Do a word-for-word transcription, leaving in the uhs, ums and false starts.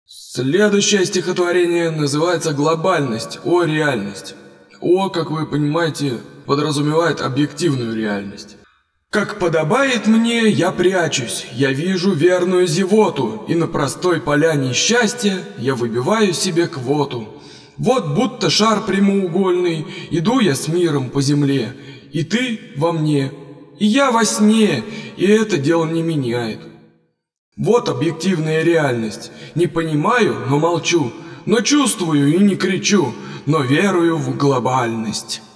Следующее стихотворение называется «Глобальность. О, реальность». «О», как вы понимаете, подразумевает объективную реальность. Как подобает мне, я прячусь, я вижу верную зевоту, и на простой поляне счастья я выбиваю себе квоту. Вот будто шар прямоугольный, иду я с миром по земле, и ты во мне, и я во сне, и это дело не меняет. Вот объективная реальность. Не понимаю, но молчу, но чувствую и не кричу, но верую в глобальность.